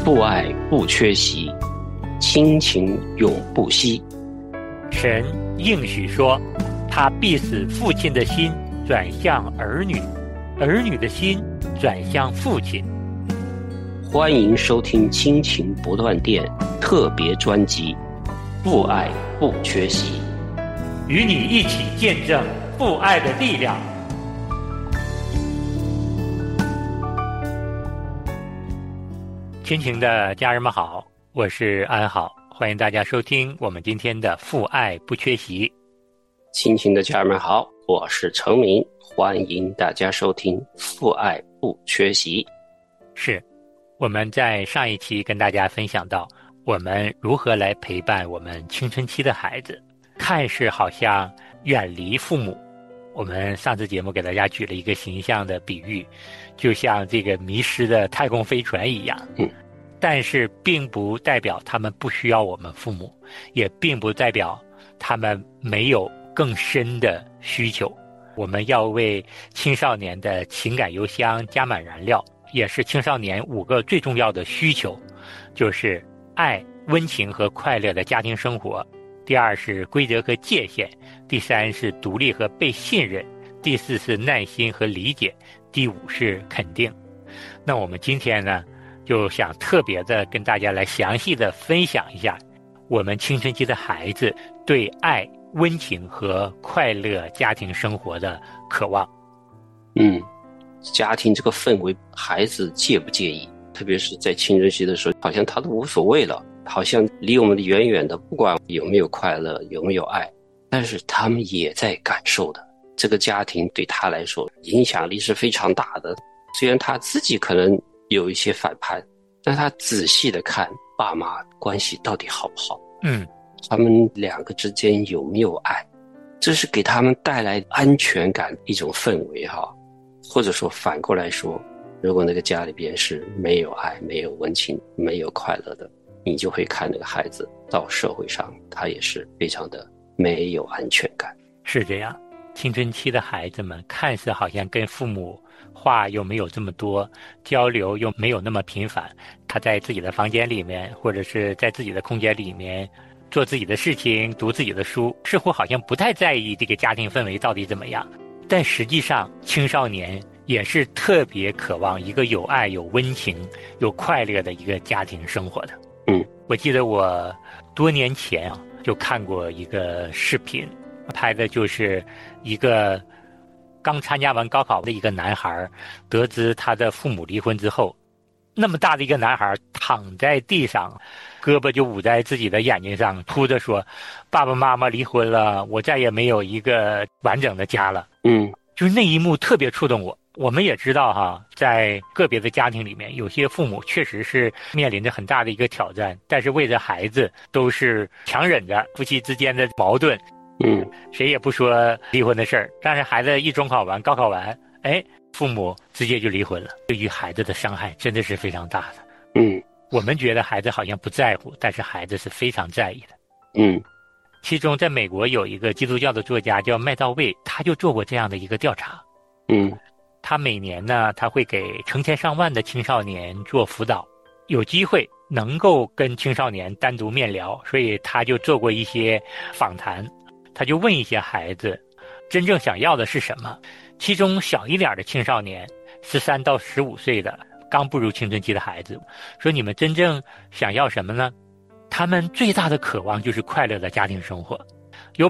父爱不缺席，亲情永不息。 神应许说，他必使父亲的心转向儿女，儿女的心转向父亲。 欢迎收听亲情不断电特别专辑《父爱不缺席》， 与你一起见证父爱的力量。亲情的家人们好，我是安好，欢迎大家收听我们今天的父爱不缺席。 亲情的家人们好，我是程明，欢迎大家收听父爱不缺席。 是，我们在上一期跟大家分享到我们如何来陪伴我们青春期的孩子，看似好像远离父母。我们上次节目给大家举了一个形象的比喻，就像这个迷失的太空飞船一样，但是并不代表他们不需要我们父母，也并不代表他们没有更深的需求。我们要为青少年的情感油箱加满燃料，也是青少年5个最重要的需求，就是爱、温情和快乐的家庭生活。第2是规则和界限，第3是独立和被信任，第4是耐心和理解，第5是肯定。那我们今天呢，就想特别的跟大家来详细的分享一下我们青春期的孩子对爱、温情和快乐家庭生活的渴望。 家庭这个氛围，孩子介不介意？特别是在青春期的时候，好像他都无所谓了，好像离我们远远的，不管有没有快乐，有没有爱，但是他们也在感受的。这个家庭对他来说影响力是非常大的。虽然他自己可能有一些反叛，但他仔细的看爸妈关系到底好不好，他们2个之间有没有爱，这是给他们带来安全感一种氛围哈。或者说反过来说，如果那个家里边是没有爱、没有温情、没有快乐的，你就会看那个孩子到社会上，他也是非常的没有安全感。 是这样，青春期的孩子们看似好像跟父母话又没有这么多，交流又没有那么频繁，他在自己的房间里面，或者是在自己的空间里面做自己的事情，读自己的书，似乎好像不太在意这个家庭氛围到底怎么样。但实际上青少年也是特别渴望一个有爱、有温情、有快乐的一个家庭生活的。我记得我多年前就看过一个视频，拍的就是一个刚参加完高考的一个男孩，得知他的父母离婚之后，那么大的一个男孩躺在地上，胳膊就捂在自己的眼睛上，哭着说，爸爸妈妈离婚了，我再也没有一个完整的家了。就是那一幕特别触动我。我们也知道在个别的家庭里面，有些父母确实是面临着很大的一个挑战，但是为了孩子都是强忍着夫妻之间的矛盾，谁也不说离婚的事儿。但是孩子一中考完、高考完，父母直接就离婚了，对于孩子的伤害真的是非常大的。我们觉得孩子好像不在乎，但是孩子是非常在意的。其中在美国有一个基督教的作家叫麦道卫，他就做过这样的一个调查。他每年呢，他会给成千上万的青少年做辅导，有机会能够跟青少年单独面聊，所以他就做过一些访谈，他就问一些孩子真正想要的是什么。其中小一点的青少年，13到15岁的刚步入青春期的孩子，说你们真正想要什么呢？他们最大的渴望就是快乐的家庭生活，有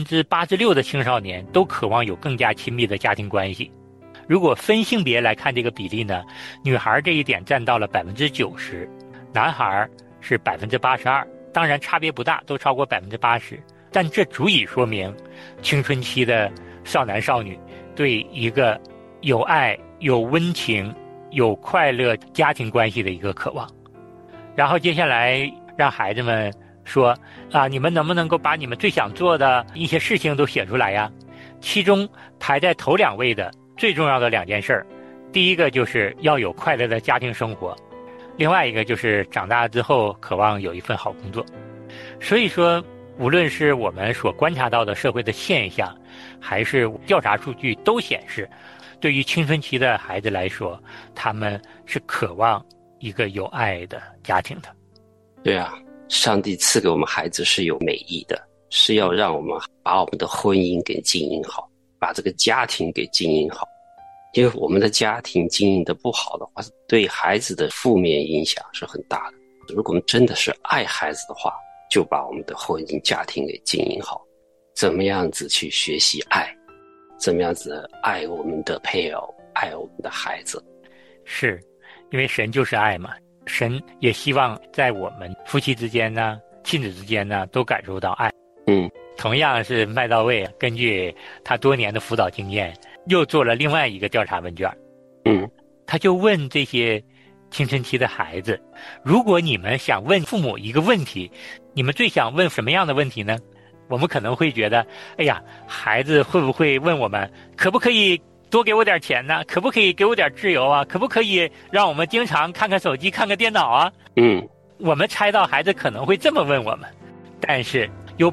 86%的青少年都渴望有更加亲密的家庭关系。如果分性别来看这个比例呢，女孩这一点占到了90%，男孩是82%，当然差别不大，都超过80%，但这足以说明青春期的少男少女对一个有爱、有温情、有快乐家庭关系的一个渴望。然后接下来让孩子们说你们能不能够把你们最想做的一些事情都写出来呀？其中排在头2位的最重要的2件事，第一个就是要有快乐的家庭生活，另外一个就是长大之后渴望有一份好工作。所以说，无论是我们所观察到的社会的现象，还是调查数据都显示，对于青春期的孩子来说，他们是渴望一个有爱的家庭的。 对啊，上帝赐给我们孩子是有美意的，是要让我们把我们的婚姻给经营好，把这个家庭给经营好。因为我们的家庭经营的不好的话，对孩子的负面影响是很大的。如果我们真的是爱孩子的话，就把我们的婚姻家庭给经营好，怎么样子去学习爱，怎么样子爱我们的配偶，爱我们的孩子。 是，因为神就是爱嘛，神也希望在我们夫妻之间呢，亲子之间呢，都感受到爱。同样是麦道卫根据他多年的辅导经验，又做了另外一个调查问卷。他就问这些青春期的孩子，如果你们想问父母一个问题，你们最想问什么样的问题呢？我们可能会觉得，哎呀，孩子会不会问我们，可不可以多给我点钱呢？可不可以给我点自由啊？可不可以让我们经常看看手机，看看电脑啊？我们猜到孩子可能会这么问我们，但是有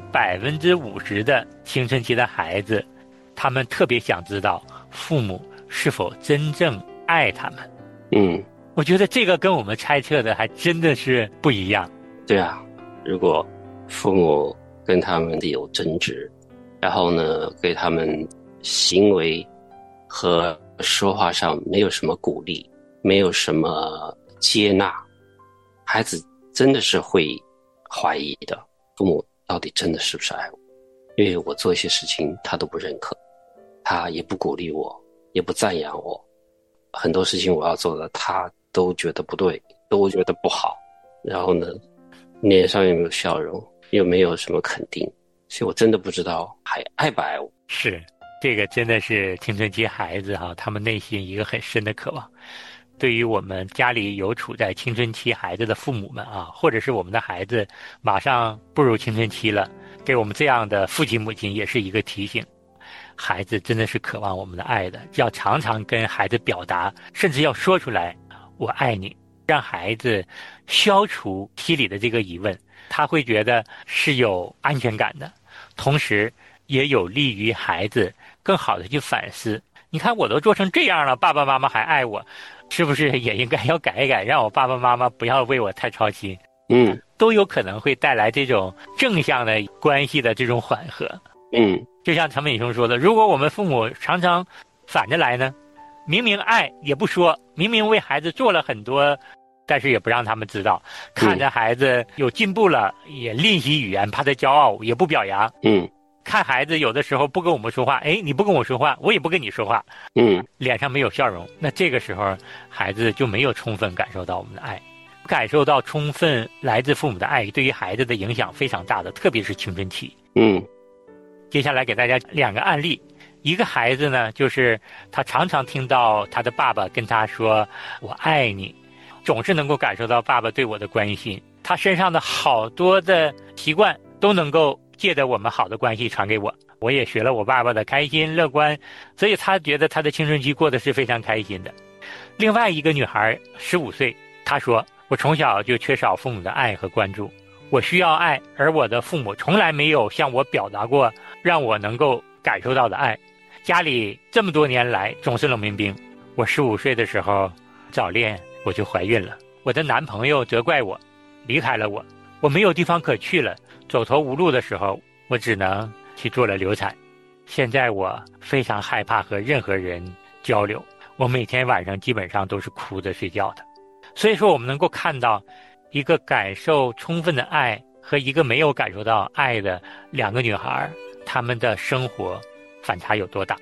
50%的青春期的孩子，他们特别想知道父母是否真正爱他们。我觉得这个跟我们猜测的还真的是不一样。 对啊，如果父母跟他们有争执，然后呢，给他们行为和说话上没有什么鼓励，没有什么接纳，孩子真的是会怀疑的，父母到底真的是不是爱我？因为我做一些事情他都不认可，他也不鼓励我，也不赞扬我，很多事情我要做的他都觉得不对，都觉得不好，然后呢，脸上有没有笑容，又没有什么肯定，所以我真的不知道还爱不爱我。 是，这个真的是青春期孩子他们内心一个很深的渴望。对于我们家里有处在青春期孩子的父母们或者是我们的孩子马上步入青春期了，给我们这样的父亲母亲也是一个提醒，孩子真的是渴望我们的爱的，要常常跟孩子表达，甚至要说出来我爱你，让孩子消除心里的这个疑问，他会觉得是有安全感的，同时也有利于孩子更好的去反思，你看我都做成这样了，爸爸妈妈还爱我，是不是也应该要改一改，让我爸爸妈妈不要为我太操心。都有可能会带来这种正向的关系的这种缓和。就像陈美兄说的，如果我们父母常常反着来呢，明明爱也不说，明明为孩子做了很多，但是也不让他们知道，看着孩子有进步了也吝惜语言，怕他骄傲也不表扬。看孩子有的时候不跟我们说话，你不跟我说话，我也不跟你说话，脸上没有笑容，那这个时候孩子就没有充分感受到我们的爱。感受到充分来自父母的爱，对于孩子的影响非常大的，特别是青春期。接下来给大家2个案例。一个孩子呢，就是他常常听到他的爸爸跟他说我爱你，总是能够感受到爸爸对我的关心，他身上的好多的习惯都能够借着我们好的关系传给我，我也学了我爸爸的开心乐观，所以他觉得他的青春期过得是非常开心的。另外一个女孩15岁，她说我从小就缺少父母的爱和关注，我需要爱，而我的父母从来没有向我表达过让我能够感受到的爱。家里这么多年来总是冷冰冰，我15岁的时候早恋我就怀孕了，我的男朋友责怪我，离开了我，我没有地方可去了，走投无路的时候我只能去做了流产。现在我非常害怕和任何人交流，我每天晚上基本上都是哭着睡觉的。所以说我们能够看到一个感受充分的爱和一个没有感受到爱的2个女孩，她们的生活反差有多大。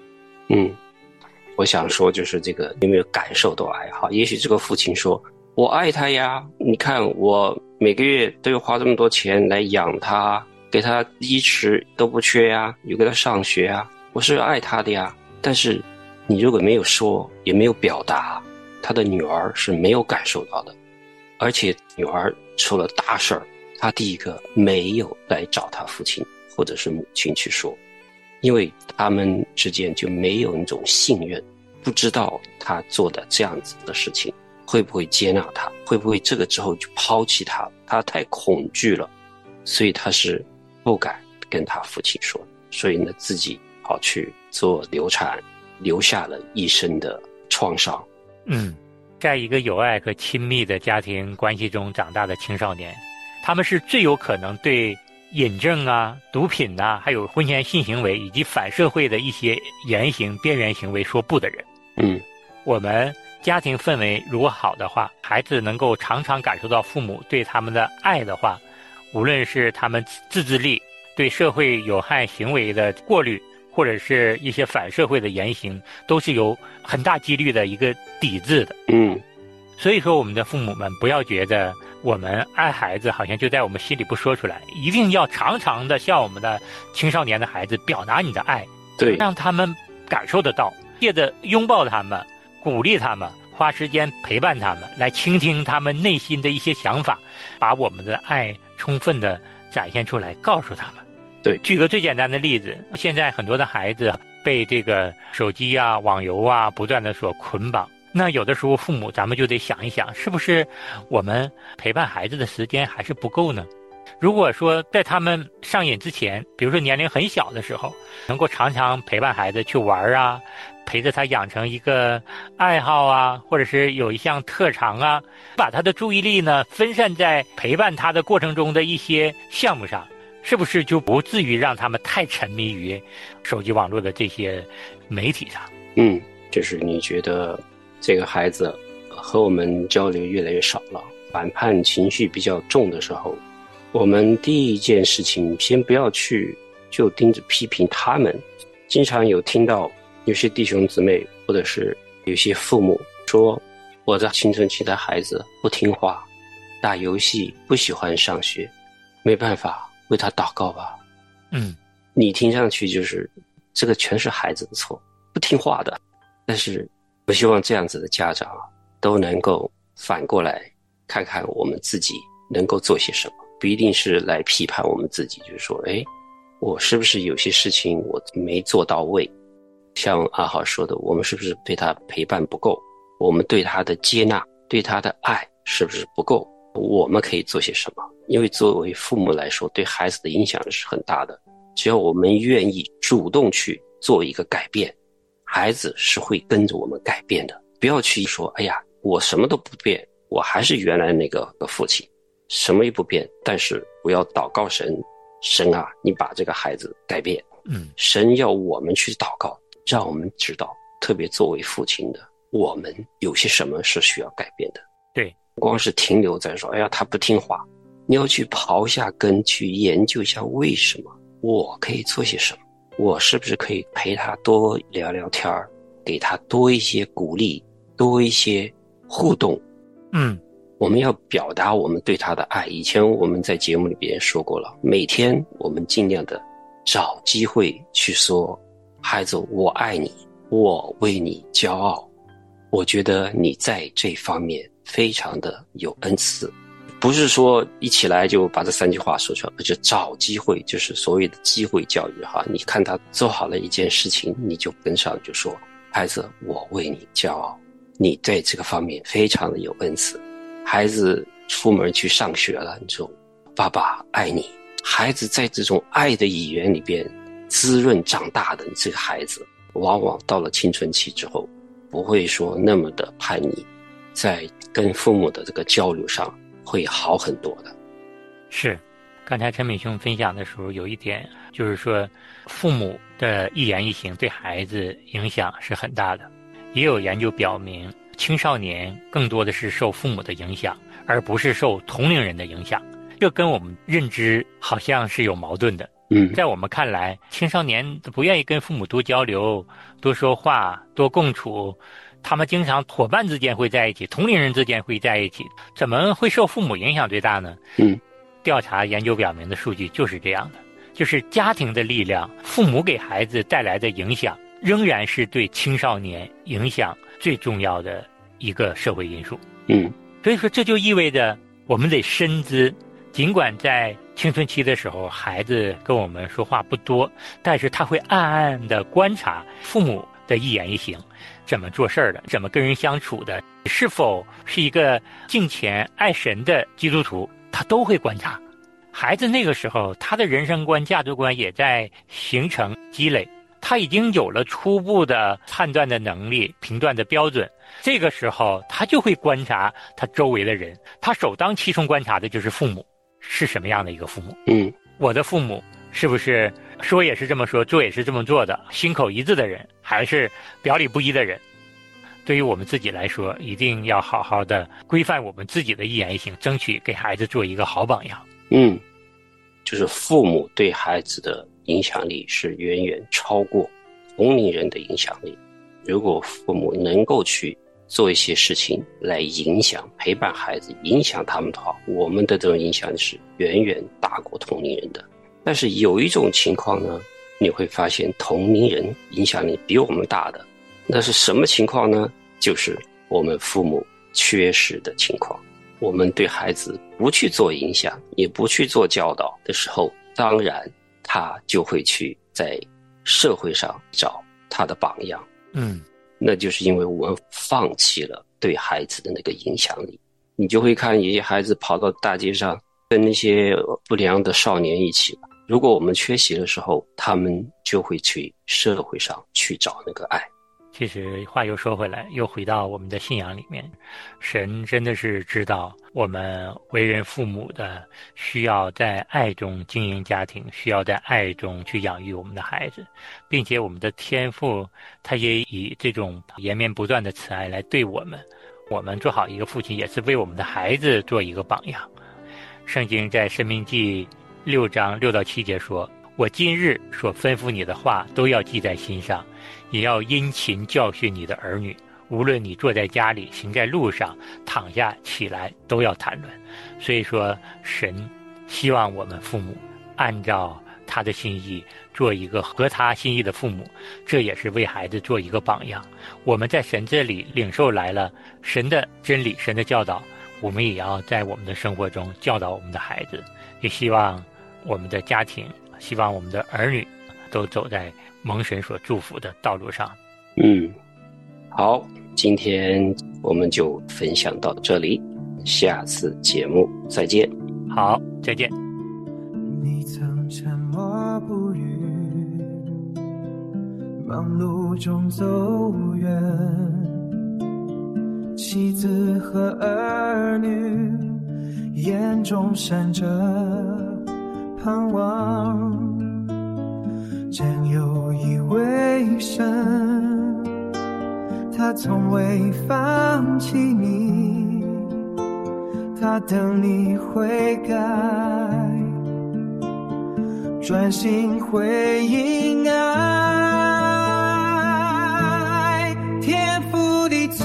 我想说就是这个有没有感受到爱哈？也许这个父亲说我爱他呀，你看我每个月都要花这么多钱来养他，给他衣食都不缺呀，有给他上学啊，我是爱他的呀。但是你如果没有说也没有表达，他的女儿是没有感受到的。而且女儿出了大事儿，她第一个没有来找她父亲或者是母亲去说，因为他们之间就没有那种信任，不知道她做的这样子的事情会不会接纳她，会不会这个之后就抛弃她，她太恐惧了，所以她是不敢跟她父亲说，所以呢自己跑去做流产，留下了一身的创伤。 在一个有爱和亲密的家庭关系中长大的青少年，他们是最有可能对瘾症啊、毒品啊，还有婚前性行为以及反社会的一些言行、边缘行为说不的人。我们家庭氛围如果好的话，孩子能够常常感受到父母对他们的爱的话，无论是他们自制力、对社会有害行为的过滤，或者是一些反社会的言行，都是有很大几率的一个抵制的。所以说我们的父母们不要觉得我们爱孩子好像就在我们心里不说出来，一定要常常的向我们的青少年的孩子表达你的爱， 对， 让他们感受得到，借着拥抱他们，鼓励他们，花时间陪伴他们，来倾听他们内心的一些想法，把我们的爱充分的展现出来，告诉他们。 对， 举个最简单的例子，现在很多的孩子被这个手机啊、网游啊不断的所捆绑，那有的时候父母咱们就得想一想，是不是我们陪伴孩子的时间还是不够呢？如果说在他们上瘾之前，比如说年龄很小的时候，能够常常陪伴孩子去玩啊，陪着他养成一个爱好啊，或者是有一项特长啊，把他的注意力呢分散在陪伴他的过程中的一些项目上，是不是就不至于让他们太沉迷于手机网络的这些媒体上？ 就是你觉得这个孩子和我们交流越来越少了，反叛情绪比较重的时候，我们第一件事情先不要去就盯着批评他们。经常有听到有些弟兄姊妹或者是有些父母说，我的青春期的孩子不听话，打游戏，不喜欢上学，没办法，为他祷告吧。你听上去就是这个全是孩子的错，不听话的。但是我希望这样子的家长都能够反过来看看我们自己能够做些什么，不一定是来批判我们自己，就是说我是不是有些事情我没做到位，像阿豪说的，我们是不是对他陪伴不够，我们对他的接纳，对他的爱是不是不够，我们可以做些什么。因为作为父母来说，对孩子的影响是很大的，只要我们愿意主动去做一个改变，孩子是会跟着我们改变的。不要去说哎呀我什么都不变，我还是原来那个父亲，什么也不变，但是我要祷告神，神啊你把这个孩子改变。神要我们去祷告，让我们知道，特别作为父亲的我们有些什么是需要改变的。 对， 光是停留在说哎呀他不听话，你要去刨下根，去研究一下为什么，我可以做些什么，我是不是可以陪他多聊聊天，给他多一些鼓励，多一些互动。我们要表达我们对他的爱。以前我们在节目里边说过了，每天我们尽量的找机会去说，孩子我爱你，我为你骄傲，我觉得你在这方面非常的有恩赐。不是说一起来就把这3句话说出来，而且找机会，就是所谓的机会教育哈。你看他做好了一件事情，你就跟上就说，孩子我为你骄傲，你在这个方面非常的有恩赐。孩子出门去上学了，你说爸爸爱你。孩子在这种爱的语言里边滋润长大的这个孩子，往往到了青春期之后不会说那么的叛逆，在跟父母的这个交流上会好很多的。 是，刚才陈敏兄分享的时候有一点就是说，父母的一言一行对孩子影响是很大的。也有研究表明，青少年更多的是受父母的影响，而不是受同龄人的影响。这跟我们认知好像是有矛盾的。在我们看来，青少年不愿意跟父母多交流、多说话、多共处，他们经常伙伴之间会在一起，同龄人之间会在一起，怎么会受父母影响最大呢？调查研究表明的数据就是这样的，就是家庭的力量，父母给孩子带来的影响，仍然是对青少年影响最重要的一个社会因素。所以说这就意味着我们得深知，尽管在青春期的时候孩子跟我们说话不多，但是他会暗暗地观察父母的一言一行，怎么做事的，怎么跟人相处的，是否是一个敬虔爱神的基督徒，他都会观察。孩子那个时候他的人生观价值观也在形成积累， 他已经有了初步的判断的能力、评断的标准，这个时候他就会观察他周围的人，他首当其冲观察的就是父母是什么样的一个父母。我的父母是不是说也是这么说，做也是这么做的，心口一致的人，还是表里不一的人？对于我们自己来说，一定要好好的规范我们自己的一言一行，争取给孩子做一个好榜样。 就是父母对孩子的影响力是远远超过同龄人的影响力。如果父母能够去做一些事情来影响、陪伴孩子、影响他们的话，我们的这种影响力是远远大过同龄人的。但是有一种情况呢，你会发现同龄人影响力比我们大的，那是什么情况呢？就是我们父母缺失的情况。我们对孩子不去做影响，也不去做教导的时候，当然他就会去在社会上找他的榜样。那就是因为我们放弃了对孩子的那个影响力。你就会看有些孩子跑到大街上跟那些不良的少年一起，如果我们缺席的时候，他们就会去社会上去找那个爱。 其实话又说回来，又回到我们的信仰里面，神真的是知道我们为人父母的需要在爱中经营家庭，需要在爱中去养育我们的孩子，并且我们的天父他也以这种延绵不断的慈爱来对我们。我们做好一个父亲，也是为我们的孩子做一个榜样。圣经在申命记6章6到7节说，我今日所吩咐你的话都要记在心上，也要殷勤教训你的儿女，无论你坐在家里，行在路上，躺下起来，都要谈论。所以说神希望我们父母按照他的心意做一个合他心意的父母，这也是为孩子做一个榜样。我们在神这里领受来了神的真理、神的教导，我们也要在我们的生活中教导我们的孩子。也希望我们的家庭，希望我们的儿女都走在蒙神所祝福的道路上。 好，今天我们就分享到这里，下次节目再见。 好，再见。 你曾沉默不语，忙碌中走远，妻子和儿女眼中闪着盼望，真有一位神，他从未放弃你，他等你悔改，专心回应爱，天父的慈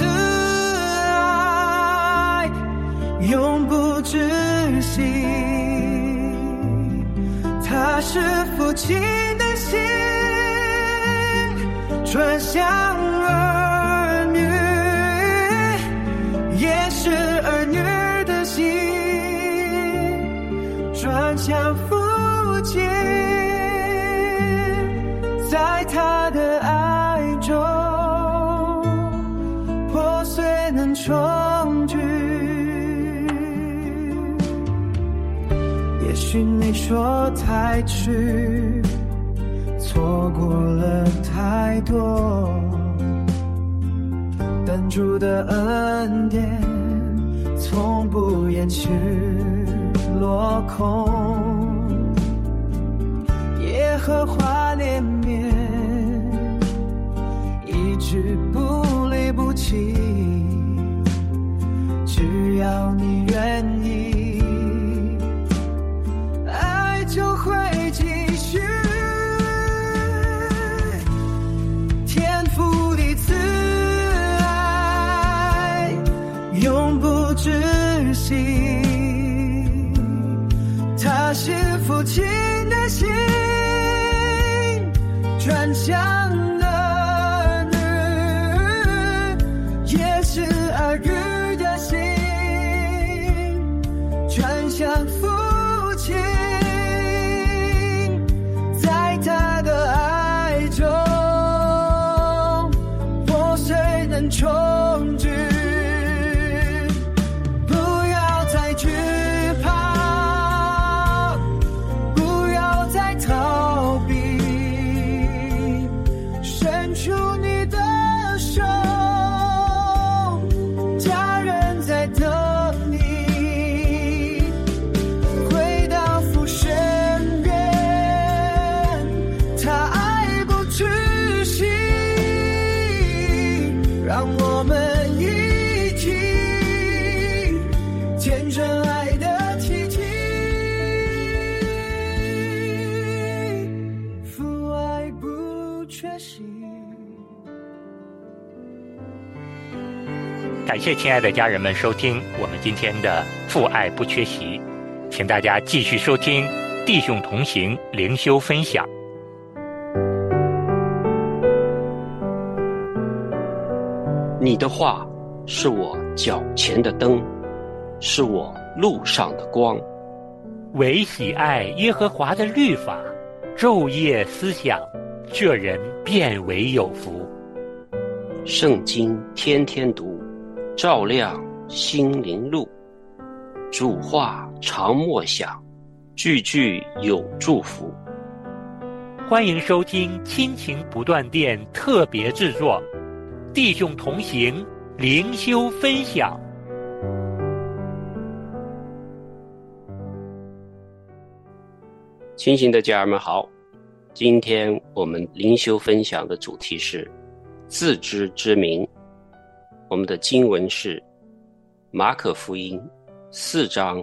爱永不止息，他是父亲的心转向儿女，也是儿女的心转向父亲，在他的爱中破碎能重聚。也许你说太迟，错过了太多，但主的恩典从不言去落空，耶和华怜悯一直不离不弃，只要你愿意，爱就会继续。天父的慈爱永不止息，他是父亲的心转向儿女，也是儿女的心转向父亲，在他的爱中破碎能重聚，不要再惧怕，不要再逃避， 让我们一起见证爱的奇迹，父爱不缺席。 感谢亲爱的家人们收听我们今天的父爱不缺席，请大家继续收听弟兄同行灵修分享。 你的话是我脚前的灯，是我路上的光。 唯喜爱耶和华的律法，昼夜思想，这人便为有福。 圣经天天读，照亮心灵路。主话常默想，句句有祝福。 欢迎收听亲情不断电特别制作，弟兄同行灵修分享。 亲情的家人们好，今天我们灵修分享的主题是自知之明。我们的经文是马可福音4章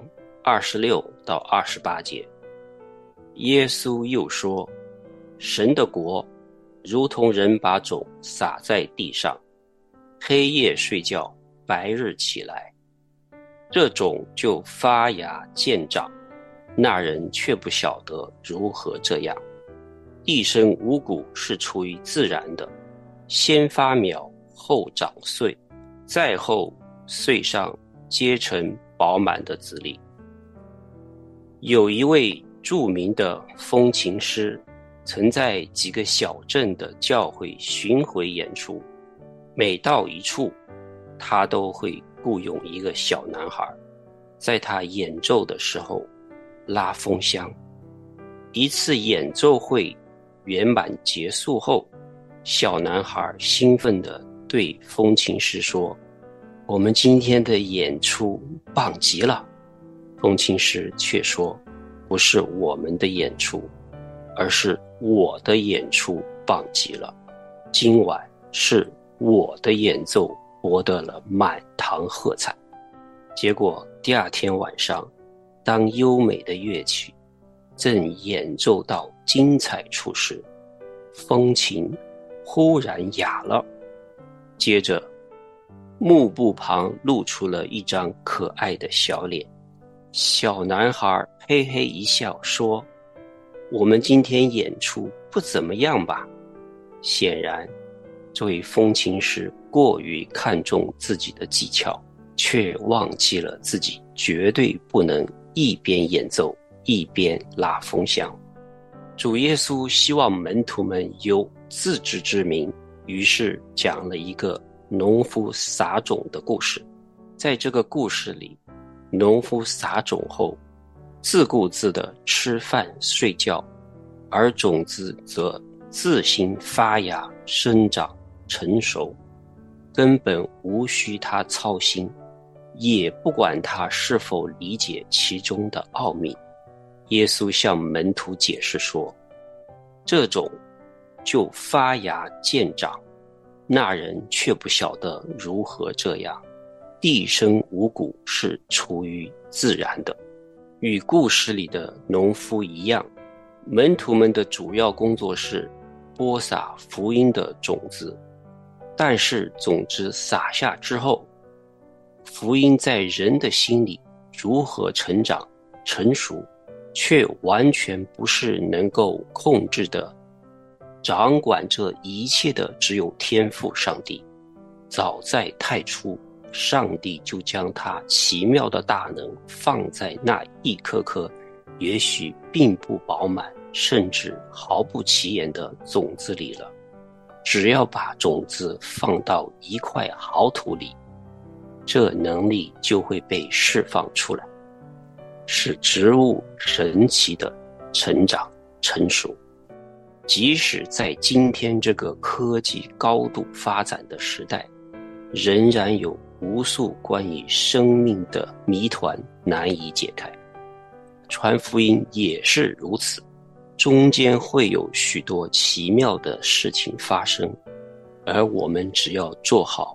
26到28节。耶稣又说，神的国如同人把种撒在地上，黑夜睡觉，白日起来，这种就发芽见长，那人却不晓得如何这样。地生五谷是出于自然的，先发苗，后长穗，再后穗上结成饱满的子粒。有一位著名的风琴师，曾在几个小镇的教会巡回演出，每到一处，他都会雇佣一个小男孩，在他演奏的时候拉风箱。一次演奏会圆满结束后，小男孩兴奋地对风琴师说，我们今天的演出棒极了。风琴师却说，不是我们的演出，而是我的演出棒极了。今晚是我的演奏博得了满堂喝彩。结果第二天晚上，当优美的乐曲正演奏到精彩处时，风琴忽然哑了，接着幕布旁露出了一张可爱的小脸。小男孩嘿嘿一笑说，我们今天演出不怎么样吧？显然这位风琴师过于看重自己的技巧，却忘记了自己绝对不能一边演奏一边拉风箱。主耶稣希望门徒们有自知之明，于是讲了一个农夫撒种的故事。在这个故事里，农夫撒种后自顾自地吃饭睡觉，而种子则自行发芽生长成熟，根本无需他操心，也不管他是否理解其中的奥秘。耶稣向门徒解释说，这种就发芽见长，那人却不晓得如何这样。地生五谷是出于自然的。与故事里的农夫一样，门徒们的主要工作是播撒福音的种子，但是种子撒下之后，福音在人的心里如何成长成熟，却完全不是能够控制的。掌管这一切的只有天父上帝。早在太初，上帝就将他奇妙的大能放在那一颗颗也许并不饱满，甚至毫不起眼的种子里了。只要把种子放到一块好土里，这能力就会被释放出来，使植物神奇的成长成熟。即使在今天这个科技高度发展的时代，仍然有无数关于生命的谜团难以解开。传福音也是如此，中间会有许多奇妙的事情发生，而我们只要做好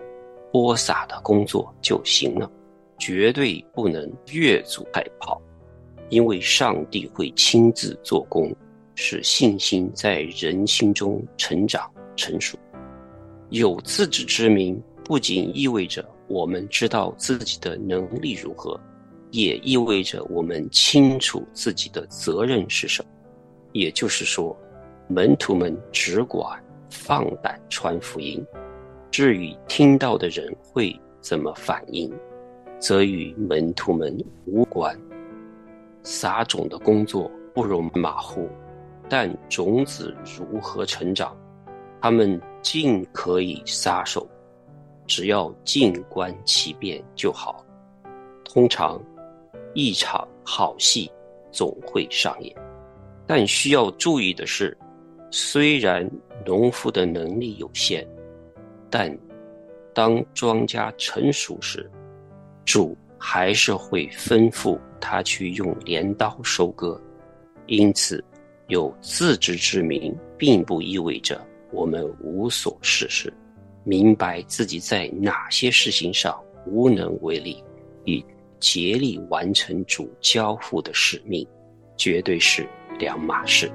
播撒的工作就行了，绝对不能越俎代庖，因为上帝会亲自做工，使信心在人心中成长成熟。有自知之明不仅意味着我们知道自己的能力如何，也意味着我们清楚自己的责任是什么。也就是说，门徒们只管放胆传福音，至于听到的人会怎么反应，则与门徒们无关。撒种的工作不容马虎，但种子如何成长，他们尽可以撒手，只要静观其变就好。通常一场好戏总会上演，但需要注意的是，虽然农夫的能力有限，但当庄稼成熟时，主还是会吩咐他去用镰刀收割。因此，有自知之明并不意味着我们无所事事，明白自己在哪些事情上无能为力，与竭力完成主交付的使命，绝对是两码事。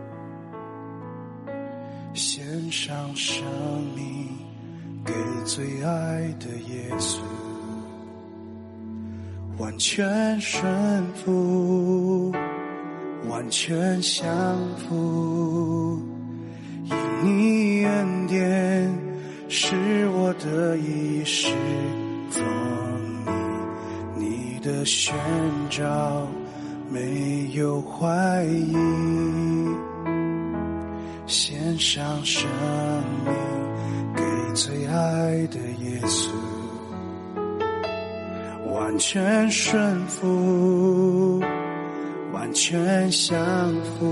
献上生命给最爱的耶稣，完全顺服，完全降服，因你恩典是我的一世风你，你的宣召没有怀疑，献上生命给最爱的耶稣，完全顺服，完全降服，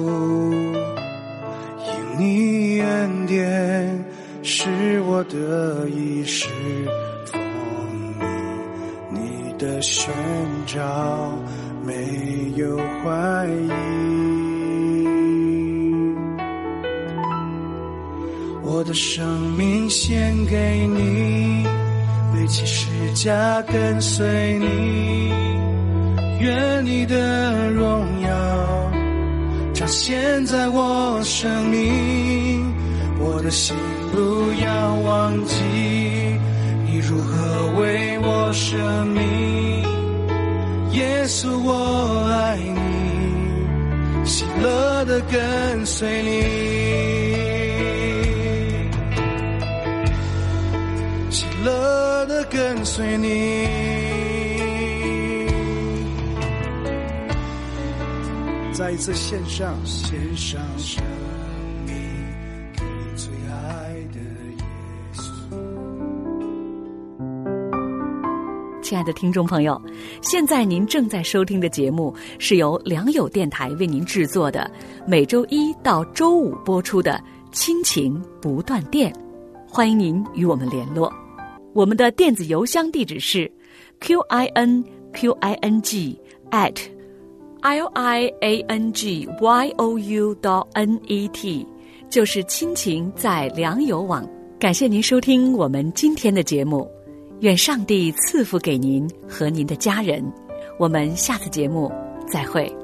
因你恩典是我的一世风靡，你的宣召没有怀疑。我的生命献给你，背起十架跟随你，愿你的荣耀彰显在我生命，我的心不要忘记你如何为我舍命，耶稣我爱你，喜乐地跟随你，喜乐地跟随你，再一次献上生命给最爱的耶稣。 亲爱的听众朋友，现在您正在收听的节目是由良友电台为您制作的，每周一到周五播出的亲情不断电，欢迎您与我们联络。我们的电子邮箱地址是 QINQING@liangyou.net， 就是亲情在良友网。感谢您收听我们今天的节目，愿上帝赐福给您和您的家人，我们下次节目再会。